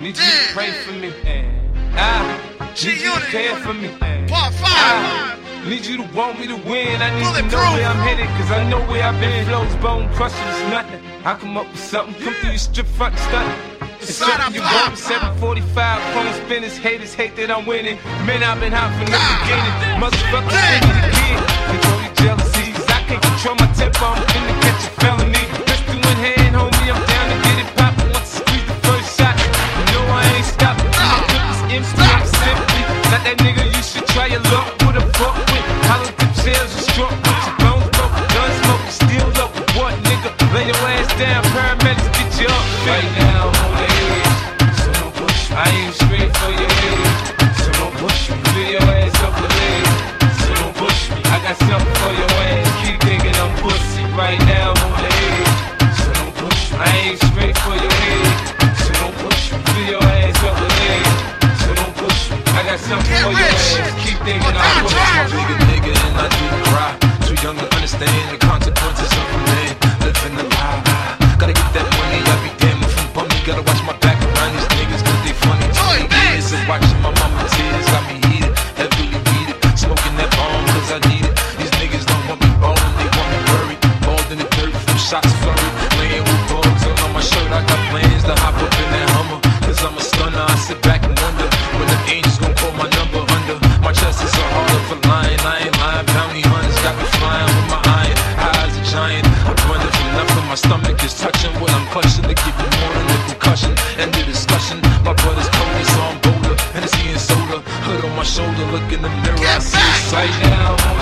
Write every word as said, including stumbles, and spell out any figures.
Need you to pray for me. I need you to care for me. Part five. I need you to want me to win. I need to know where I'm headed, cause I know where I've been. Flows, bone crushing is nothing. I come up with something, come through your strip front and stunt. It's up your bump, seven forty-five, phone spinners, haters hate that I'm winning. Man, I've been hot from the beginning. Motherfuckers give me the kid. Control your jealousies. I can't control my temper, I'm finna catch a felony. Pistol in hand, homie, I'm down to get it poppin'. Once I squeeze the first shot, you know I ain't stopping. My clip is empty, I'm simply not that nigga you should try your luck with a fuck with. Hollow tip shells are struck with your bones broke, gun smoke, still up. What nigga? Lay your ass down, paramedics get you up. Right now, I'm on the edge, so don't push me. I aim straight for your head, so don't push me. Fill your ass up with lead, so don't push me. I got something for your ass, keep thinking I'm pussy. Right now, I'm on the edge, so don't push me. I aim straight for your head, so don't push me. Fill your ass up with lead, so don't push me. I got something for your ass, keep thinking I'm pussy. I'm a bigger nigga and I do cry. Too young to understand the consequences of a man living a lie. Gotta get that money, I be damn if I'm bummy. Gotta watch my back around these niggas cause they funny. Twenty years of watching my mama tears got me heated, heavily heated. Smoking that bomb cause I need it. These niggas don't want me ballin', they want me buried. Balled in the dirt from shots flurried. Laying with bugs all on my shirt. I got plans to hop up in that Hummer cause I'm a stunner. I sit back and wonder when the angels gon' call my number under. My chest is a heart of a lion, I ain't lying. Bounty hunters got me flying with my iron. High as a giant, I'm running from nothing. My stomach is touching what I'm clutching to give you more than the concussion. End the discussion, my blood is cold, so I'm bolder. And it's eating soda, hood on my shoulder, look in the mirror, I see a sight. Right now,